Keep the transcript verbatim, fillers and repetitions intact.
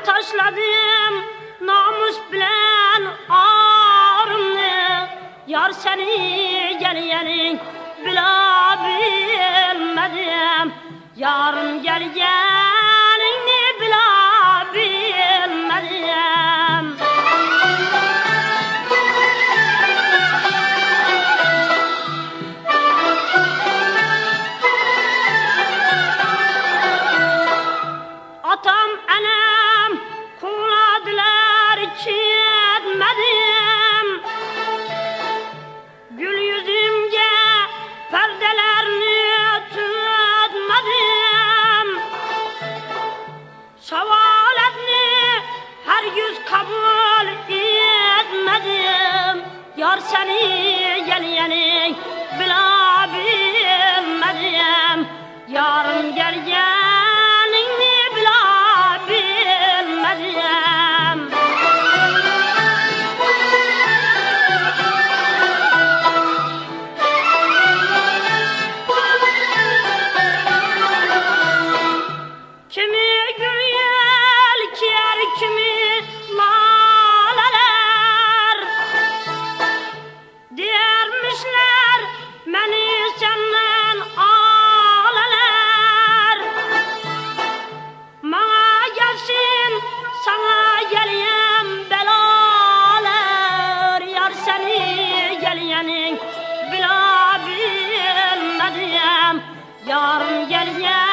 taşladım namus bilen ağrımı, yar seni geleni bila bilmedim, yarın gelgenini bila bilmedim. Atam anam kuladılar ki etmedim, gül yüzümge perdelerini tutmadım, şavaletini her yüz kabul etmedim, yar seni geleni bila bilmedim, yarın gelgenini bila bilmedim. Kimi gül yelker, kimi laleler, diyermişler beni senden aleler. Bana gelsin, sana geleyim belalar, yar seni gelenin bila bilmedim, yarın gelyen